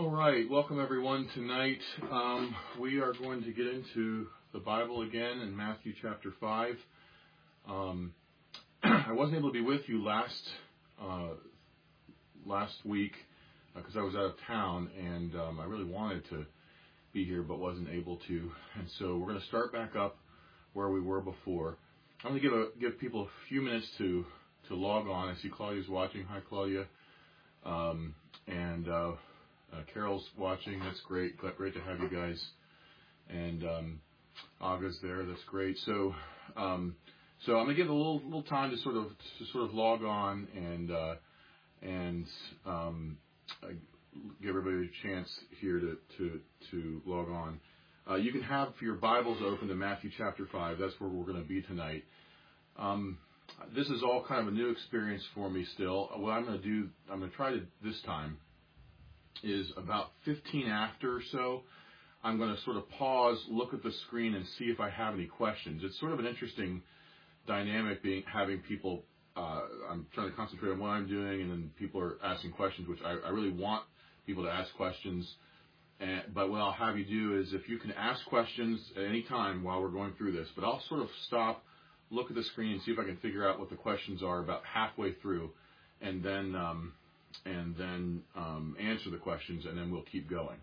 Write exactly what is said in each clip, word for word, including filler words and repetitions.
All right, welcome everyone. Tonight um, we are going to get into the Bible again in Matthew chapter five. Um, I wasn't able to be with you last uh, last week because uh, I was out of town, and um, I really wanted to be here but wasn't able to. And so we're going to start back up where we were before. I'm going to give a, give people a few minutes to to log on. I see Claudia's watching. Hi, Claudia. Um, and uh, Uh, Carol's watching. That's great. Great to have you guys. And um, Aga's there. That's great. So, um, so I'm gonna give a little little time to sort of to sort of log on and uh, and um, give everybody a chance here to to to log on. Uh, you can have your Bibles open to Matthew chapter five. That's where we're going to be tonight. Um, this is all kind of a new experience for me still. What I'm going to do, I'm going to try to this time. Is about fifteen after or so, I'm going to sort of pause, look at the screen, and see if I have any questions. It's sort of an interesting dynamic being having people, uh, I'm trying to concentrate on what I'm doing, and then people are asking questions, which I, I really want people to ask questions. And, but what I'll have you do is if you can ask questions at any time while we're going through this, but I'll sort of stop, look at the screen, and see if I can figure out what the questions are about halfway through, and then... Um, and then um, answer the questions, and then we'll keep going.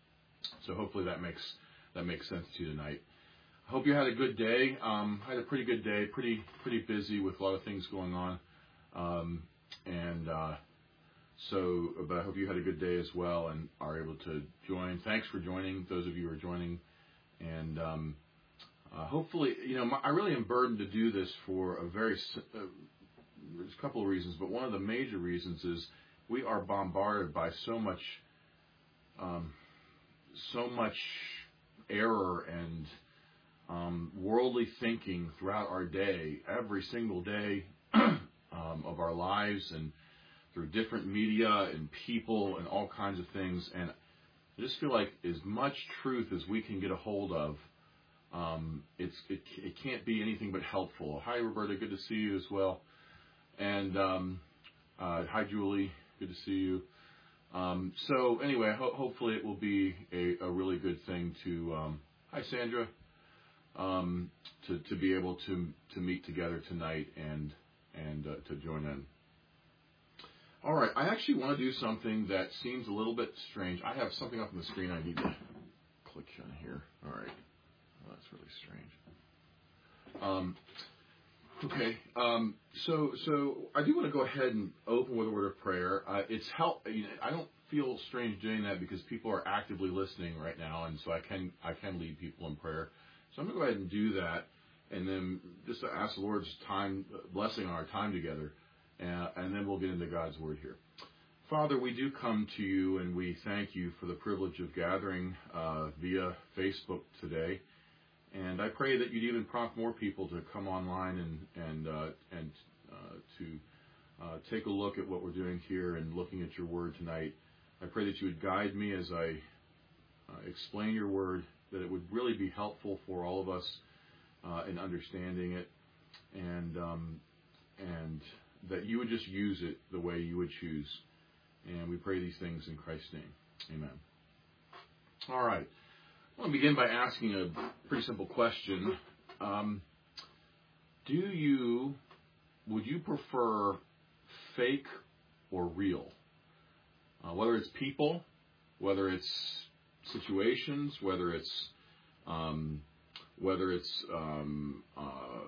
So hopefully that makes that makes sense to you tonight. I hope you had a good day. Um, I had a pretty good day, pretty pretty busy with a lot of things going on, um, and uh, so. But I hope you had a good day as well and are able to join. Thanks for joining, those of you who are joining, and um, uh, hopefully, you know, my, I really am burdened to do this for a very. Uh, there's a couple of reasons, but one of the major reasons is. We are bombarded by so much, um, so much error and um, worldly thinking throughout our day, every single day um, of our lives, and through different media and people and all kinds of things. And I just feel like as much truth as we can get a hold of, um, it's it, it can't be anything but helpful. Hi, Roberta. Good to see you as well. And um, uh, hi, Julie. Good to see you. Um, so anyway, ho- hopefully it will be a, a really good thing to, um, hi Sandra, um, to, to be able to to meet together tonight and and uh, to join in. All right, I actually want to do something that seems a little bit strange. I have something up on the screen I need to click on here. All right, well, that's really strange. Um, Okay, um, so so I do want to go ahead and open with a word of prayer. Uh, it's help. You know, I don't feel strange doing that because people are actively listening right now, and so I can I can lead people in prayer. So I'm going to go ahead and do that, and then just to ask the Lord's time blessing on our time together, uh, and then we'll get into God's word here. Father, we do come to you, and we thank you for the privilege of gathering uh, via Facebook today. And I pray that you'd even prompt more people to come online and and uh, and uh, to uh, take a look at what we're doing here and looking at your word tonight. I pray that you would guide me as I uh, explain your word, that it would really be helpful for all of us uh, in understanding it, and um, and that you would just use it the way you would choose. And we pray these things in Christ's name. Amen. All right. I want to begin by asking a pretty simple question. Um, do you, would you prefer fake or real? Uh, whether it's people, whether it's situations, whether it's, um, whether it's um, uh,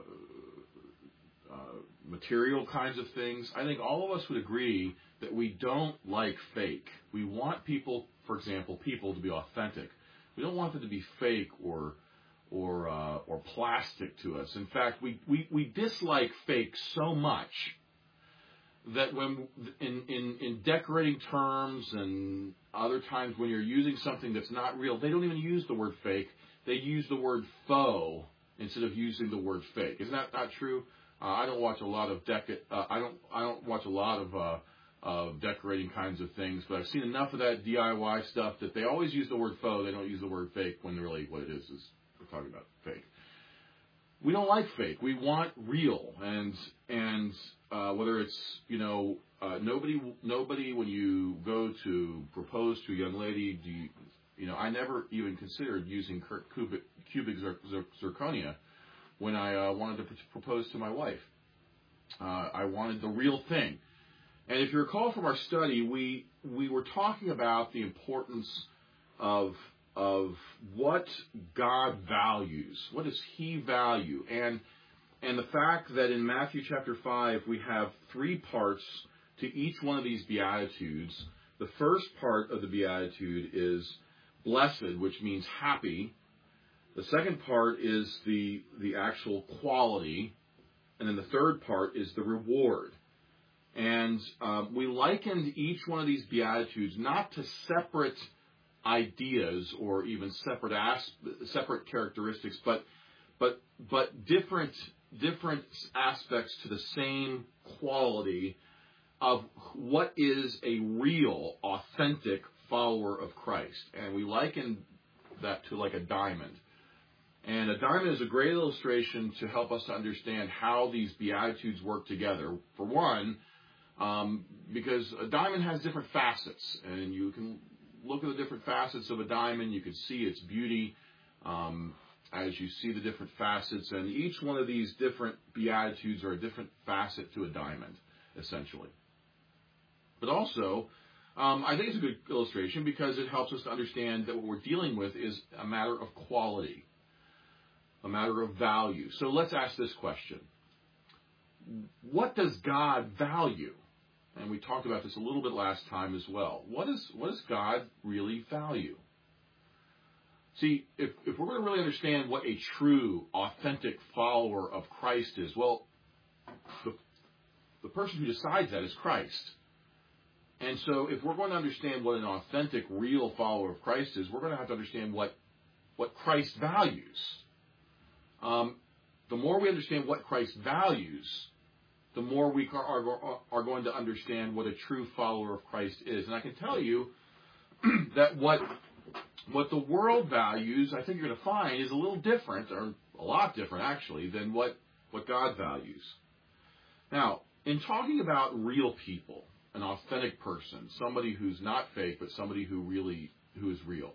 uh, material kinds of things. I think all of us would agree that we don't like fake. We want people, for example, people to be authentic. We don't want them to be fake or or uh, or plastic to us. In fact, we, we, we dislike fake so much that when in, in, in decorating terms and other times when you're using something that's not real, they don't even use the word fake. They use the word faux instead of using the word fake. Isn't that not true? Uh, I don't watch a lot of deco- uh, I don't I don't watch a lot of uh, of decorating kinds of things, but I've seen enough of that D I Y stuff that they always use the word faux. They don't use the word fake when really what it is is we're talking about fake. We don't like fake. We want real, and and uh, whether it's you know uh, nobody, nobody, when you go to propose to a young lady, do you, you know, I never even considered using cubic, cubic zir- zir- zirconia when I uh, wanted to pr- propose to my wife. Uh, I wanted the real thing. And if you recall from our study, we we were talking about the importance of of what God values. What does He value? And and the fact that in Matthew chapter five we have three parts to each one of these Beatitudes. The first part of the Beatitude is blessed, which means happy. The second part is the the actual quality. And then the third part is the reward. And um, we likened each one of these Beatitudes not to separate ideas or even separate as- separate characteristics, but but but different different aspects to the same quality of what is a real, authentic follower of Christ. And we likened that to like a diamond. And a diamond is a great illustration to help us to understand how these Beatitudes work together. For one, um, because a diamond has different facets, and you can look at the different facets of a diamond. You can see its beauty um, as you see the different facets. And each one of these different Beatitudes are a different facet to a diamond, essentially. But also, um, I think it's a good illustration because it helps us to understand that what we're dealing with is a matter of quality, a matter of value. So let's ask this question. What does God value? And we talked about this a little bit last time as well. What is what does God really value? See, if, if we're going to really understand what a true, authentic follower of Christ is, well, the, the person who decides that is Christ. And so if we're going to understand what an authentic, real follower of Christ is, we're going to have to understand what, what Christ values. Um, the more we understand what Christ values, the more we are, are, are going to understand what a true follower of Christ is. And I can tell you that what what the world values, I think you're going to find, is a little different, or a lot different actually, than what, what God values. Now, in talking about real people, an authentic person, somebody who's not fake, but somebody who really who is real,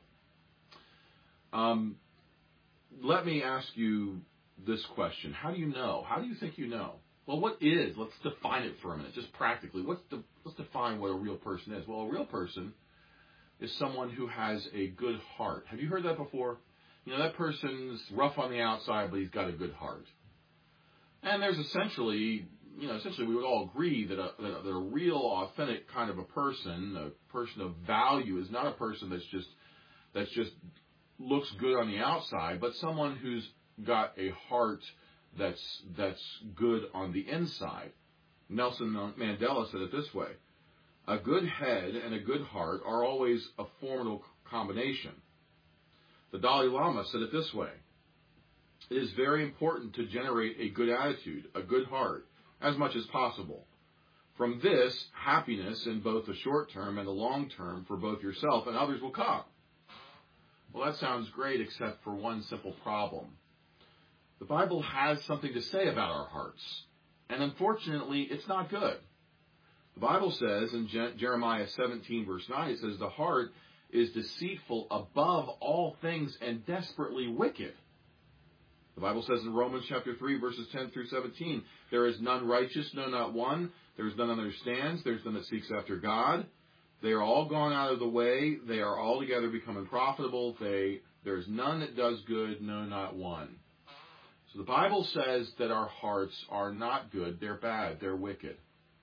um, let me ask you this question. How do you know? How do you think you know? Well, what is? Let's define it for a minute, just practically. What's the, let's define what a real person is. Well, a real person is someone who has a good heart. Have you heard that before? You know, that person's rough on the outside, but he's got a good heart. And there's essentially, you know, essentially we would all agree that a, that a, that a real, authentic kind of a person, a person of value, is not a person that's just that's just looks good on the outside, but someone who's got a heart that's that's good on the inside. Nelson Mandela said it this way: a good head and a good heart are always a formidable combination. The Dalai Lama said it this way: it is very important to generate a good attitude, a good heart, as much as possible. From this, happiness in both the short term and the long term for both yourself and others will come. Well, that sounds great, except for one simple problem. The Bible has something to say about our hearts, and unfortunately, it's not good. The Bible says in Je- Jeremiah seventeen, verse nine, it says, the heart is deceitful above all things and desperately wicked. The Bible says in Romans chapter three, verses ten through seventeen, there is none righteous, no, not one. There is none that understands. There is none that seeks after God. They are all gone out of the way. They are altogether become unprofitable. They, there is none that does good, no, not one. So the Bible says that our hearts are not good. They're bad. They're wicked.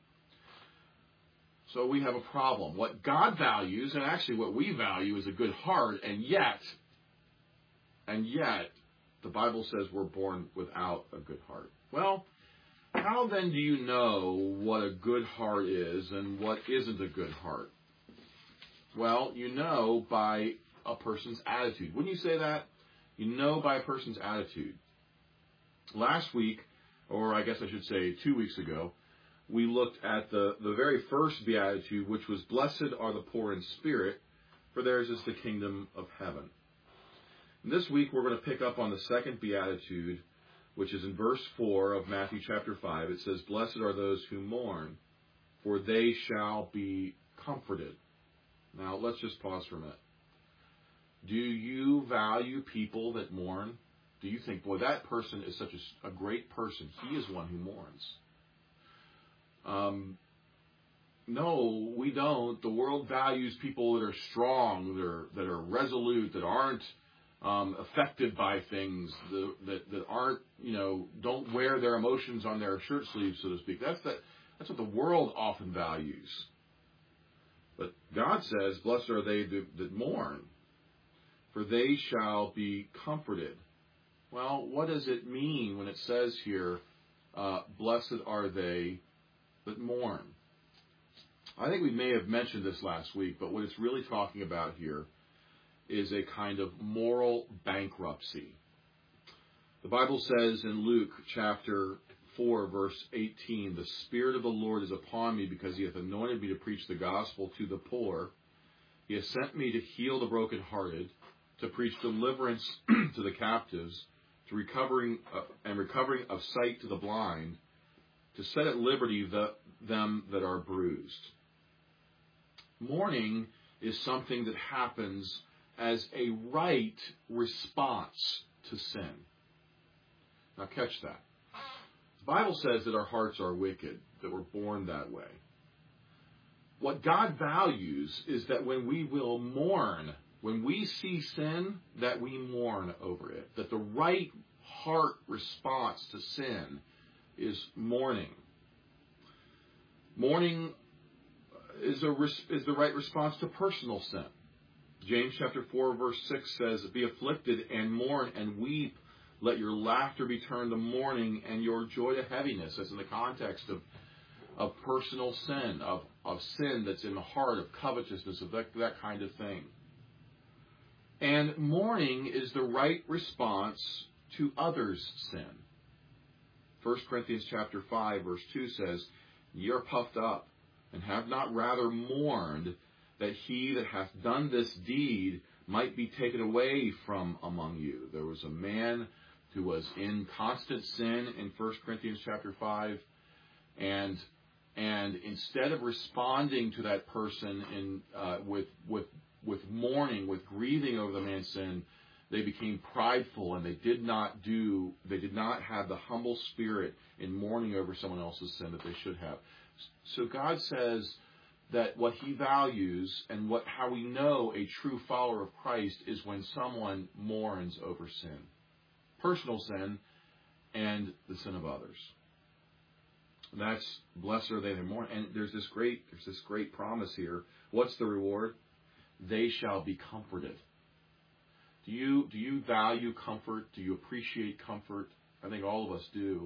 So we have a problem. What God values, and actually what we value, is a good heart, and yet, and yet, the Bible says we're born without a good heart. Well, how then do you know what a good heart is and what isn't a good heart? Well, you know by a person's attitude. Wouldn't you say that? You know by a person's attitude. Last week, or I guess I should say two weeks ago, we looked at the, the very first beatitude, which was, blessed are the poor in spirit, for theirs is the kingdom of heaven. And this week we're going to pick up on the second beatitude, which is in verse four of Matthew chapter five. It says, blessed are those who mourn, for they shall be comforted. Now, let's just pause for a minute. Do you value people that mourn? Do you think, boy, that person is such a, a great person. He is one who mourns. Um, no, we don't. The world values people that are strong, that are, that are resolute, that aren't um, affected by things, that, that, that aren't, you know, don't wear their emotions on their shirt sleeves, so to speak. That's that. That's what the world often values. But God says, blessed are they that, that mourn, for they shall be comforted. Well, what does it mean when it says here, uh, blessed are they that mourn? I think we may have mentioned this last week, but what it's really talking about here is a kind of moral bankruptcy. The Bible says in Luke chapter four, verse eighteen, the Spirit of the Lord is upon me because he hath anointed me to preach the gospel to the poor. He has sent me to heal the brokenhearted, to preach deliverance to the captives, to recovering uh, and recovering of sight to the blind, to set at liberty the, them that are bruised. Mourning is something that happens as a right response to sin. Now catch that. The Bible says that our hearts are wicked, that we're born that way. What God values is that when we will mourn, when we see sin, that we mourn over it. That the right heart response to sin is mourning. Mourning is, a, is the right response to personal sin. James chapter four, verse six says, be afflicted and mourn and weep. Let your laughter be turned to mourning and your joy to heaviness. That's in the context of, of personal sin, of, of sin that's in the heart, of covetousness, of that, that kind of thing. And mourning is the right response to others' sin. First Corinthians chapter five, verse two says, ye are puffed up, and have not rather mourned, that he that hath done this deed might be taken away from among you. There was a man who was in constant sin in First Corinthians chapter five, and and instead of responding to that person in uh, with with with mourning, with grieving over the man's sin, they became prideful, and they did not do they did not have the humble spirit in mourning over someone else's sin that they should have. So God says that what he values and what how we know a true follower of Christ is when someone mourns over sin. Personal sin and the sin of others. That's blessed are they that mourn. And there's this great there's this great promise here. What's the reward? They shall be comforted. Do you do you value comfort? Do you appreciate comfort? I think all of us do.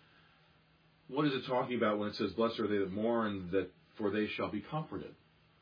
What is it talking about when it says, blessed are they that mourn, that for they shall be comforted?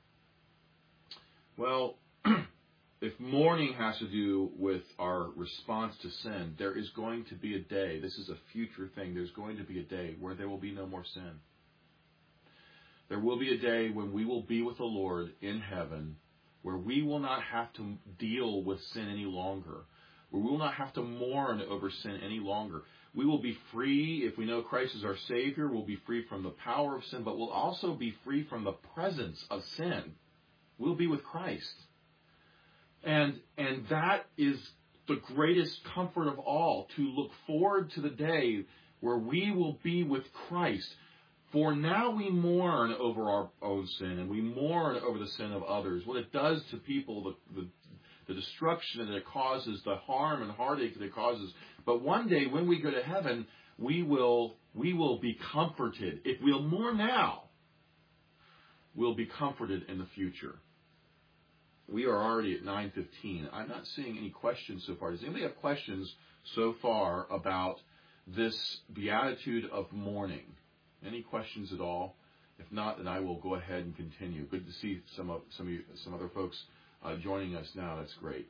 Well, if mourning has to do with our response to sin, there is going to be a day, this is a future thing, there's going to be a day where there will be no more sin. There will be a day when we will be with the Lord in heaven, where we will not have to deal with sin any longer, where we will not have to mourn over sin any longer. We will be free, if we know Christ is our Savior, we'll be free from the power of sin, but we'll also be free from the presence of sin. We'll be with Christ. And and that is the greatest comfort of all, to look forward to the day where we will be with Christ. For now we mourn over our own sin, and we mourn over the sin of others, what it does to people, the, the, the destruction that it causes, the harm and heartache that it causes. But one day when we go to heaven, we will we will be comforted. If we'll mourn now, we'll be comforted in the future. We are already at nine fifteen. I'm not seeing any questions so far. Does anybody have questions so far about this beatitude of mourning? Any questions at all? If not, then I will go ahead and continue. Good to see some of some of you, some other folks uh, joining us now. That's great.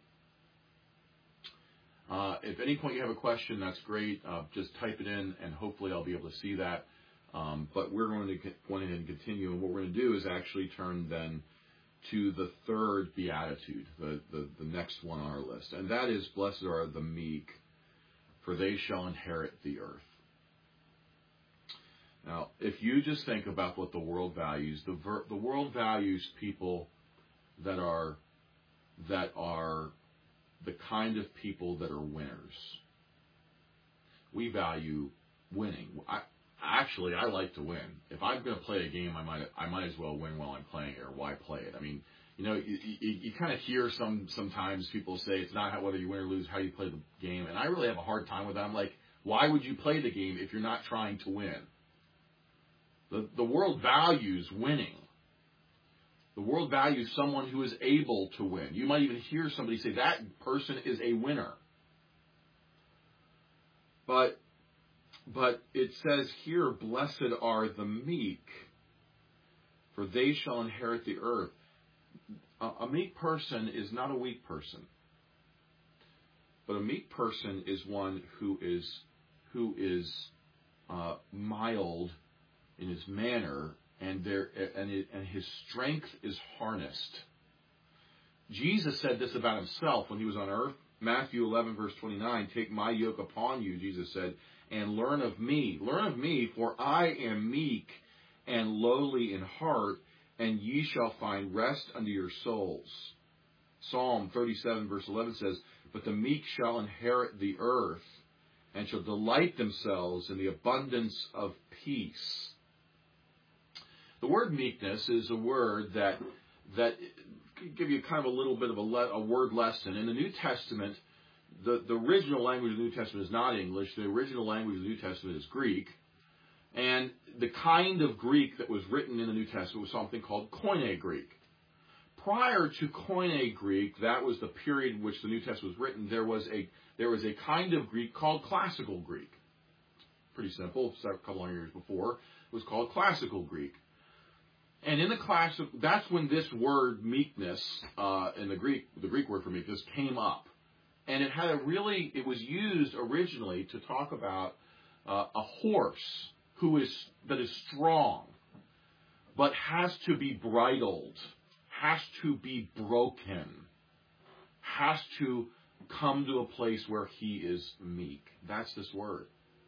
Uh, if at any point you have a question, that's great. Uh, just type it in, and hopefully I'll be able to see that. Um, but we're going to go ahead and continue, and what we're going to do is actually turn then to the third beatitude, the, the, the next one on our list. And that is, blessed are the meek, for they shall inherit the earth. Now, if you just think about what the world values, the ver- the world values people that are that are the kind of people that are winners. We value winning. I, actually, I like to win. If I'm going to play a game, I might I might as well win while I'm playing it, or why play it? I mean, you know, you, you, you kind of hear some sometimes people say it's not how, whether you win or lose, how you play the game, and I really have a hard time with that. I'm like, why would you play the game if you're not trying to win? The the world values winning. The world values someone who is able to win. You might even hear somebody say that person is a winner. But but it says here, blessed are the meek, for they shall inherit the earth. A, a meek person is not a weak person. But a meek person is one who is who is uh, mild in his manner, and there and, it, and his strength is harnessed. Jesus said this about himself when he was on earth. Matthew eleven, verse twenty-nine, take my yoke upon you, Jesus said, and learn of me. Learn of me, for I am meek and lowly in heart, and ye shall find rest unto your souls. Psalm thirty-seven, verse eleven says, but the meek shall inherit the earth, and shall delight themselves in the abundance of peace. The word meekness is a word that that can give you kind of a little bit of a, le- a word lesson. In the New Testament, the, the original language of the New Testament is not English. The original language of the New Testament is Greek. And the kind of Greek that was written in the New Testament was something called Koine Greek. Prior to Koine Greek, that was the period in which the New Testament was written, there was a there was a kind of Greek called Classical Greek. Pretty simple. A couple of years before, it was called Classical Greek. And in the class, that's when this word meekness, uh, in the Greek, the Greek word for meekness, came up. And it had a really, it was used originally to talk about uh, a horse who is, that is strong, but has to be bridled, has to be broken, has to come to a place where he is meek. That's this word.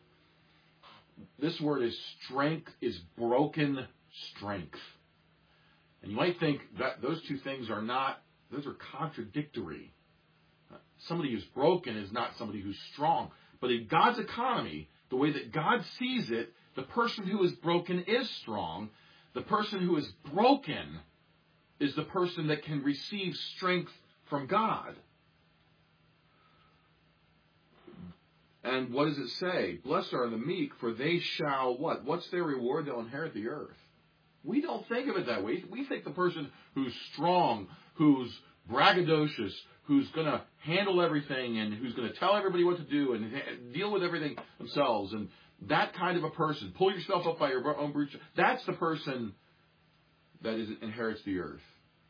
This word is strength, is broken strength. And you might think that those two things are not, those are contradictory. Somebody who's broken is not somebody who's strong. But in God's economy, the way that God sees it, the person who is broken is strong. The person who is broken is the person that can receive strength from God. And what does it say? Blessed are the meek, for they shall what? What's their reward? They'll inherit the earth. We don't think of it that way. We think the person who's strong, who's braggadocious, who's going to handle everything and who's going to tell everybody what to do and deal with everything themselves, and that kind of a person, pull yourself up by your own bootstraps, that's the person that is, inherits the earth.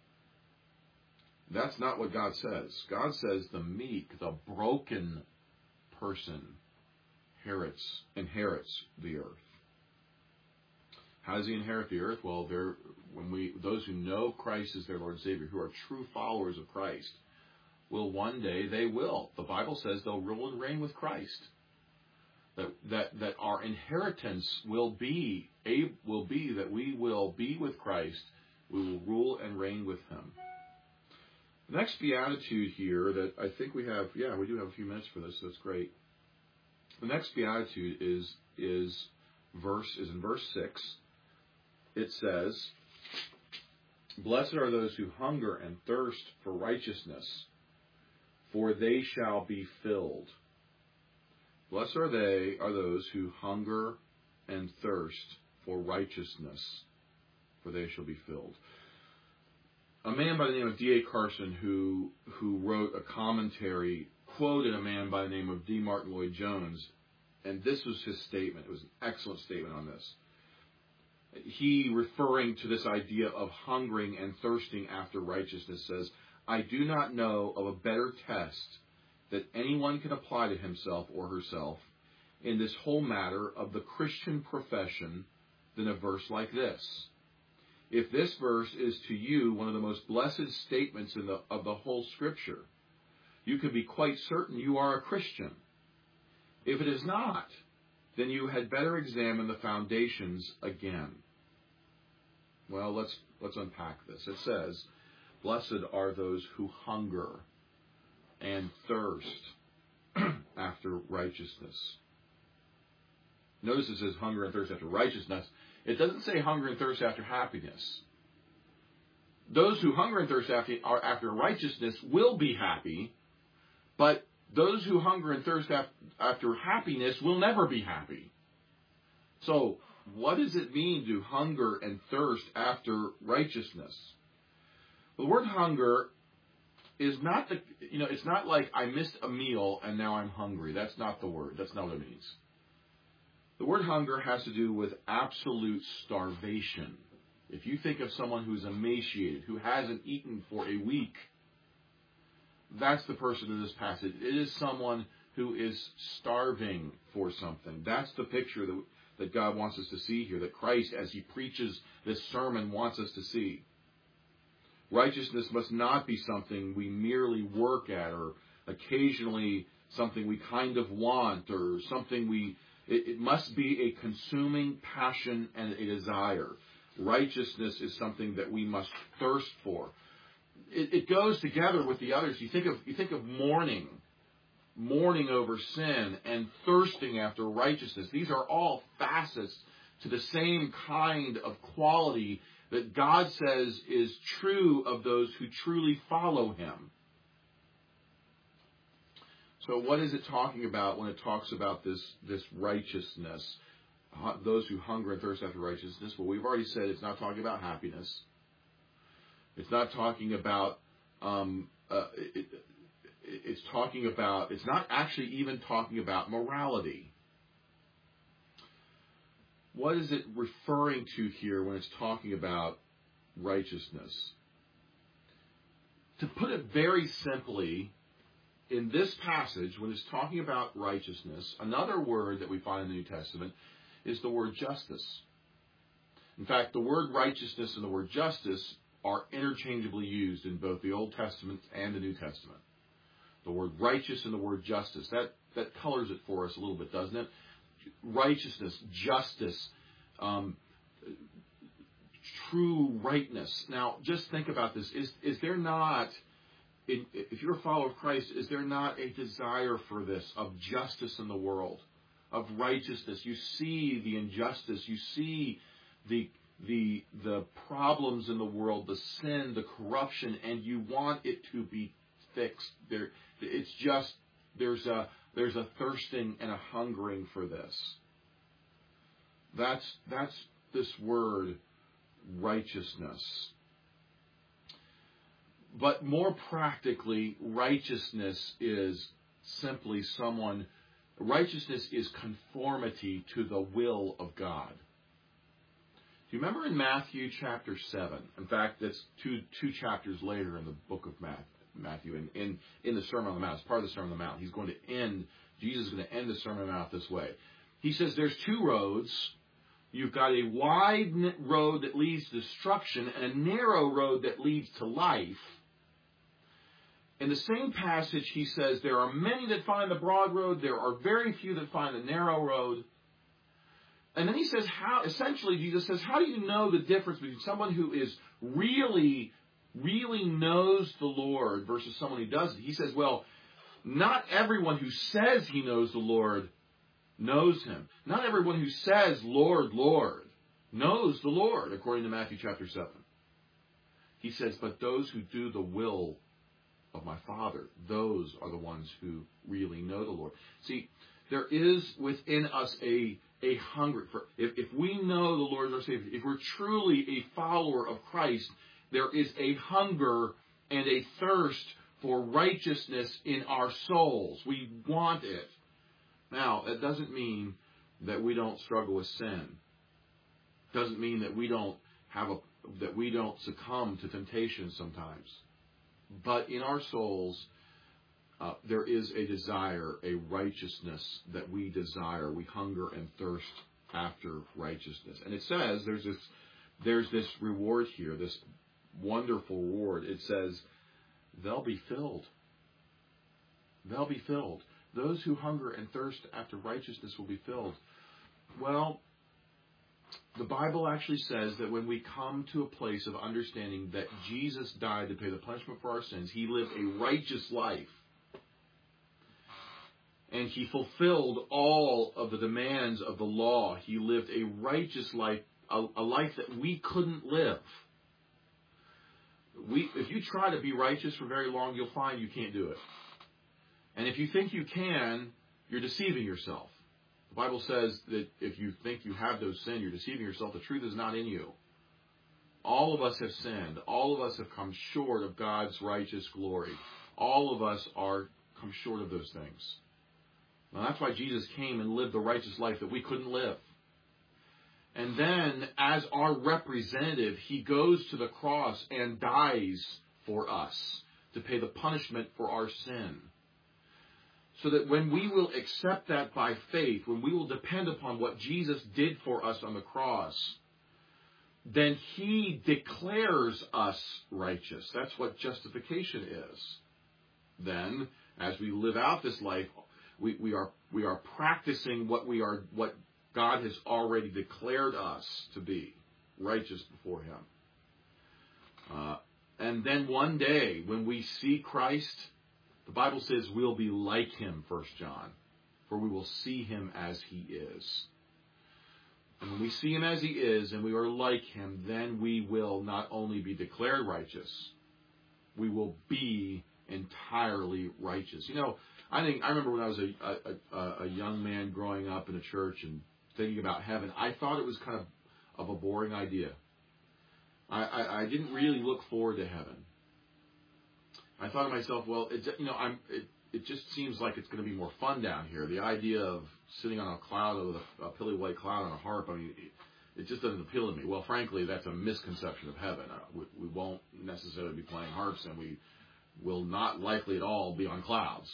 That's not what God says. God says the meek, the broken person inherits, inherits the earth. How does he inherit the earth? Well, they're, when we those who know Christ as their Lord and Savior, who are true followers of Christ, will one day, they will. The Bible says they'll rule and reign with Christ. That that that our inheritance will be a, will be that we will be with Christ. We will rule and reign with Him. The next beatitude here that I think we have, yeah, we do have a few minutes for this, so that's great. The next beatitude is is verse is in verse six. It says, blessed are those who hunger and thirst for righteousness, for they shall be filled. Blessed are they are those who hunger and thirst for righteousness, for they shall be filled. A man by the name of D A Carson, who who wrote a commentary, quoted a man by the name of D. Martin Lloyd-Jones, and this was his statement. It was an excellent statement on this. He, referring to this idea of hungering and thirsting after righteousness, says, I do not know of a better test that anyone can apply to himself or herself in this whole matter of the Christian profession than a verse like this. If this verse is to you one of the most blessed statements in the, of the whole Scripture, you can be quite certain you are a Christian. If it is not, then you had better examine the foundations again. Well, let's let's unpack this. It says, blessed are those who hunger and thirst after righteousness. Notice it says hunger and thirst after righteousness. It doesn't say hunger and thirst after happiness. Those who hunger and thirst after, after righteousness will be happy, but those who hunger and thirst after, after happiness will never be happy. So, what does it mean to hunger and thirst after righteousness? The word hunger is not the, you know, it's not like I missed a meal and now I'm hungry. That's not the word. That's not what it means. The word hunger has to do with absolute starvation. If you think of someone who's emaciated, who hasn't eaten for a week, that's the person in this passage. It is someone who is starving for something. That's the picture that, that God wants us to see here, that Christ, as he preaches this sermon, wants us to see. Righteousness must not be something we merely work at, or occasionally something we kind of want, or something we... It, it must be a consuming passion and a desire. Righteousness is something that we must thirst for. It, it goes together with the others. You think of you think of mourning, mourning over sin, and thirsting after righteousness. These are all facets to the same kind of quality that God says is true of those who truly follow him. So what is it talking about when it talks about this, this righteousness? Those who hunger and thirst after righteousness. Well, we've already said it's not talking about happiness. It's not talking about, um, uh, it, it, it's talking about, it's not actually even talking about morality. What is it referring to here when it's talking about righteousness? To put it very simply, in this passage, when it's talking about righteousness, another word that we find in the New Testament is the word justice. In fact, the word righteousness and the word justice are interchangeably used in both the Old Testament and the New Testament. The word righteous and the word justice, that, that colors it for us a little bit, doesn't it? Righteousness, justice, um, true rightness. Now, just think about this. Is, is there not, if you're a follower of Christ, is there not a desire for this, of justice in the world? Of righteousness? You see the injustice, you see the the the problems in the world, the sin, the corruption, and you want it to be fixed. There, it's just there's a there's a thirsting and a hungering for this. That's that's this word righteousness. But more practically, righteousness is simply someone. Righteousness is conformity to the will of God. Do you remember in Matthew chapter seven? In fact, that's two two chapters later in the book of Matthew, in, in, in the Sermon on the Mount. It's part of the Sermon on the Mount. He's going to end, Jesus is going to end the Sermon on the Mount this way. He says there's two roads. You've got a wide road that leads to destruction and a narrow road that leads to life. In the same passage, he says, there are many that find the broad road, there are very few that find the narrow road. And then he says, how, essentially, Jesus says, how do you know the difference between someone who is really, really knows the Lord versus someone who doesn't? He says, well, not everyone who says he knows the Lord knows him. Not everyone who says, Lord, Lord, knows the Lord, according to Matthew chapter seven. He says, but those who do the will of my Father, those are the ones who really know the Lord. See, there is within us a, a hunger for, if, if we know the Lord as our Savior, if we're truly a follower of Christ, there is a hunger and a thirst for righteousness in our souls. We want it. Now, that doesn't mean that we don't struggle with sin. Doesn't mean that we don't have a, that we don't succumb to temptation sometimes. But in our souls, uh, there is a desire, a righteousness that we desire. We hunger and thirst after righteousness. And it says there's this, there's this reward here, this wonderful reward. It says they'll be filled. They'll be filled. Those who hunger and thirst after righteousness will be filled. Well, the Bible actually says that when we come to a place of understanding that Jesus died to pay the punishment for our sins, He lived a righteous life, and He fulfilled all of the demands of the law. He lived a righteous life, a, a life that we couldn't live. We, if you try to be righteous for very long, you'll find you can't do it. And if you think you can, you're deceiving yourself. The Bible says that if you think you have no sin, you're deceiving yourself. The truth is not in you. All of us have sinned. All of us have come short of God's righteous glory. All of us are come short of those things. Now, that's why Jesus came and lived the righteous life that we couldn't live. And then, as our representative, He goes to the cross and dies for us to pay the punishment for our sin. So that when we will accept that by faith, when we will depend upon what Jesus did for us on the cross, then He declares us righteous. That's what justification is. Then, as we live out this life, we, we are we are practicing what we are what God has already declared us to be, righteous before Him. Uh, and then one day, when we see Christ, the Bible says we'll be like Him, First John, for we will see Him as He is. And when we see Him as He is and we are like Him, then we will not only be declared righteous, we will be entirely righteous. You know, I think I remember when I was a, a, a young man growing up in a church and thinking about heaven, I thought it was kind of, of a boring idea. I, I, I didn't really look forward to heaven. I thought to myself, well, it, you know, I'm, it, it just seems like it's going to be more fun down here. The idea of sitting on a cloud with a, a pilly white cloud on a harp, I mean, it, it just doesn't appeal to me. Well, frankly, that's a misconception of heaven. Uh, we, we won't necessarily be playing harps, and we will not likely at all be on clouds.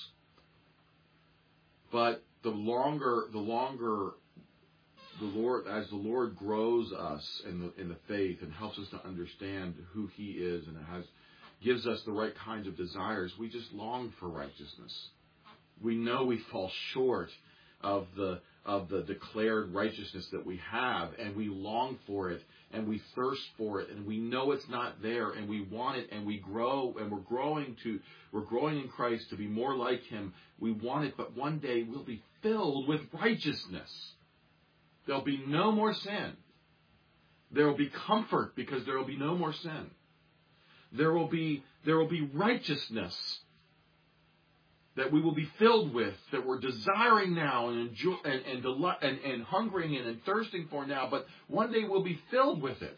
But the longer, the longer the Lord, as the Lord grows us in the in the faith and helps us to understand who He is and has gives us the right kinds of desires, we just long for righteousness. We know we fall short of the of the declared righteousness that we have, and we long for it, and we thirst for it, and we know it's not there, and we want it, and we grow, and we're growing to we're growing in Christ to be more like Him. We want it, but one day we'll be filled with righteousness. There'll be no more sin. There will be comfort because there will be no more sin. There will be there will be righteousness that we will be filled with, that we're desiring now and enjoy, and and, deli- and and hungering in and thirsting for now, but one day we'll be filled with it.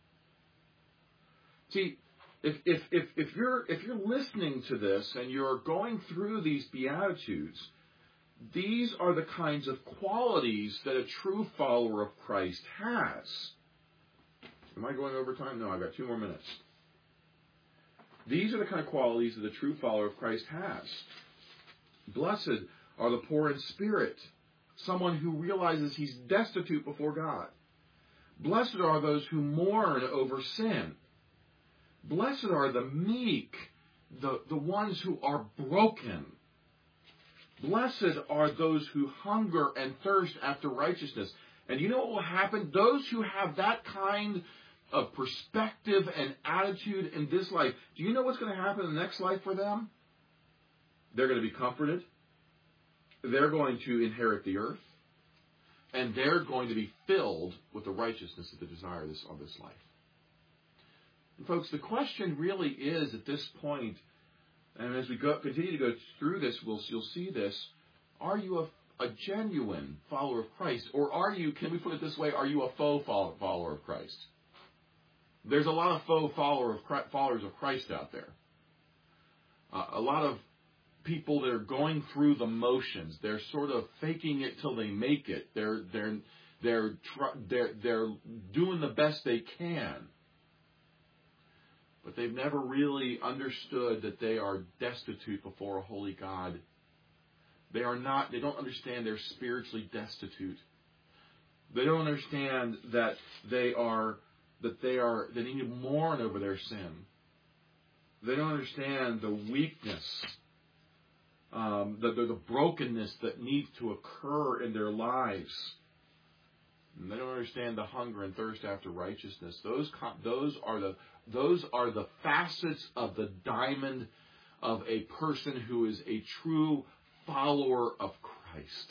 See, if if if if you're if you're listening to this and you're going through these Beatitudes, these are the kinds of qualities that a true follower of Christ has. Am I going over time? No, I've got two more minutes. These are the kind of qualities that a true follower of Christ has. Blessed are the poor in spirit, someone who realizes he's destitute before God. Blessed are those who mourn over sin. Blessed are the meek, the, the ones who are broken. Blessed are those who hunger and thirst after righteousness. And you know what will happen? Those who have that kind of perspective and attitude in this life, do you know what's going to happen in the next life for them? They're going to be comforted. They're going to inherit the earth. And they're going to be filled with the righteousness that they desire this, of this life. And folks, the question really is at this point, and as we go, continue to go through this, we'll, you'll see this, are you a, a genuine follower of Christ? Or are you, can we put it this way, are you a faux follower of Christ? There's a lot of faux follower of Christ, followers of Christ out there. Uh, a lot of people that are going through the motions. They're sort of faking it till they make it. They're they're they're tr- they're they're doing the best they can. But they've never really understood that they are destitute before a holy God. They are not, they don't understand they're spiritually destitute. They don't understand that they are that they are they need to mourn over their sin. They don't understand the weakness, um, the, the the brokenness that needs to occur in their lives And they don't understand the hunger and thirst after righteousness. Those those are the those are the facets of the diamond of a person who is a true follower of Christ.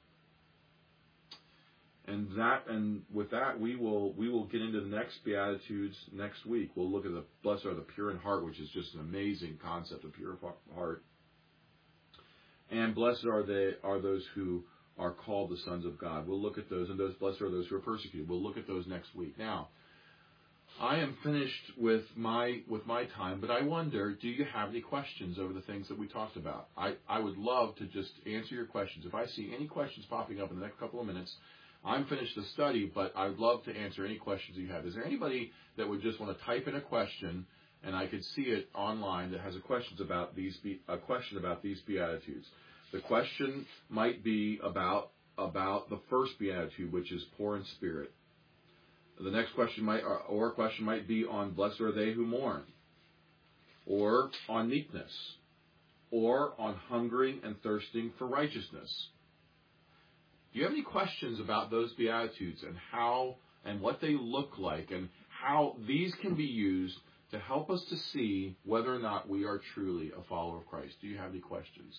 And that and with that we will we will get into the next Beatitudes next week. We'll look at the blessed are the pure in heart, which is just an amazing concept of pure heart. And blessed are they are those who are called the sons of God. We'll look at those, and those blessed are those who are persecuted. We'll look at those next week. Now, I am finished with my with my time, but I wonder, do you have any questions over the things that we talked about? I, I would love to just answer your questions. If I see any questions popping up in the next couple of minutes, I'm finished the study, but I would love to answer any questions you have. Is there anybody that would just want to type in a question, and I could see it online, that has a questions about these a question about these Beatitudes? The question might be about about the first Beatitude, which is poor in spirit. The next question might, or, or a question might be on blessed are they who mourn, or on meekness, or on hungering and thirsting for righteousness. Do you have any questions about those Beatitudes and how and what they look like and how these can be used to help us to see whether or not we are truly a follower of Christ? Do you have any questions?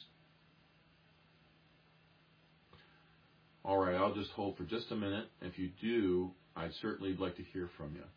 All right, I'll just hold for just a minute. If you do, I'd certainly like to hear from you.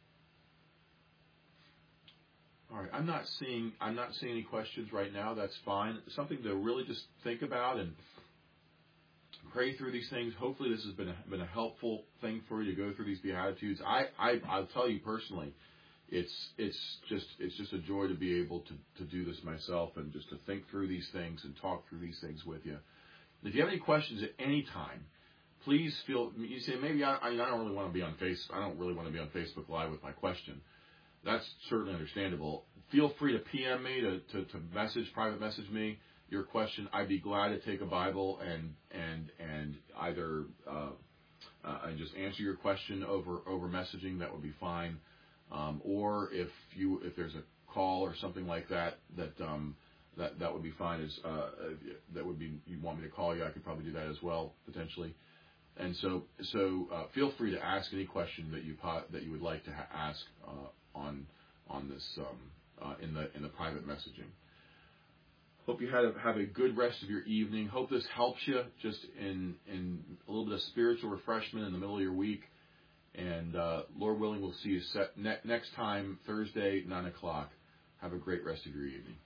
All right, I'm not seeing I'm not seeing any questions right now. That's fine. Something to really just think about and pray through these things. Hopefully, this has been a, been a helpful thing for you to go through these Beatitudes. I, I I'll tell you personally, it's it's just it's just a joy to be able to to do this myself and just to think through these things and talk through these things with you. If you have any questions at any time, please feel, you say, maybe I, I don't really want to be on face, I don't really want to be on Facebook Live with my question. That's certainly understandable. Feel free to P M me, to, to, to message, private message me your question. I'd be glad to take a Bible and and and either uh, uh, and just answer your question over over messaging. That would be fine. Um, or if you if there's a call or something like that, that um, that that would be fine. As uh, that would be you want me to call you, I could probably do that as well potentially. And so, so uh, feel free to ask any question that you po- that you would like to ha- ask uh, on on this um, uh, in the in the private messaging. Hope you had a, have a good rest of your evening. Hope this helps you just in in a little bit of spiritual refreshment in the middle of your week. And uh, Lord willing, we'll see you set ne- next time Thursday nine o'clock. Have a great rest of your evening.